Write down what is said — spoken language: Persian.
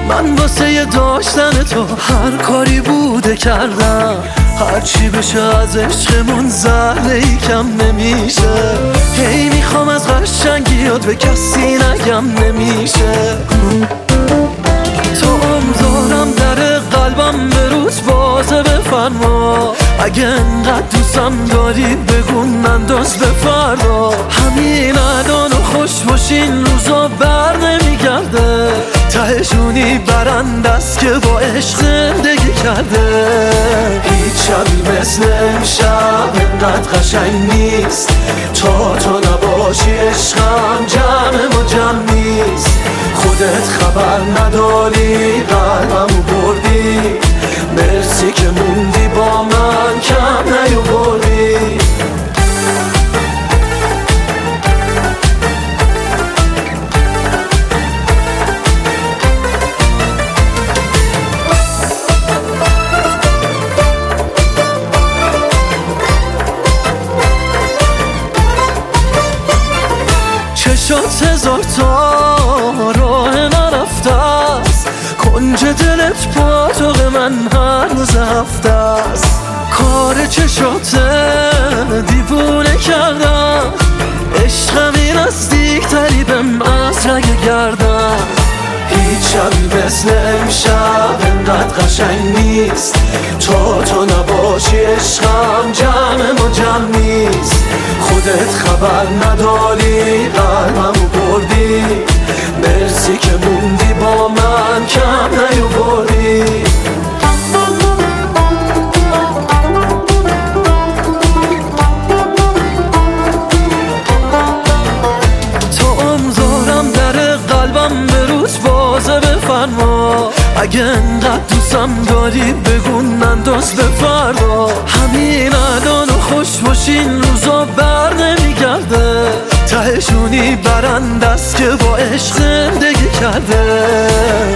من واسه داشتن تو هر کاری بوده کردم، هرچی بشه از عشقمون زهره کم نمیشه. هی میخوام از قشنگیات به کسی نگم نمیشه. تو دارم در قلبم به روز بازه بفرما، اگه انقدر دوستم داری بگو ننداز به فردا. همین الان و خوش باشین روزا بر نمیگرده، تهشونی برند است که با عشق زندگی کرده. هیچ شبی مثل امشب انقدر قشنگ نیست، تو نباشی عشقم جمع ما جمع نیست. خودت خبر نداری قلبمو بردی، مرسی که موندی با من کم نیاوردی. چشات هزار تا راه نرفته است، کنج دلت پاتوق من هر روز هفته است. کار چشات دیوونه کردم، عشقمی نزدیکتری بهم از رگ گردم. هیچ شبی مثل امشب انقدر قشنگ نیست، تو نباشی عشقم جمع ما جمع نیست. خودت خبر نداری قلبمو بردی، مرسی که موندی با من کم نیاوردی. اگه انقدر دوستم داری بگو ننداز به فردا. همین الان و خوش باشین روزا بر نمیگرده، تهشونی برند است که با عشق زندگی کرده.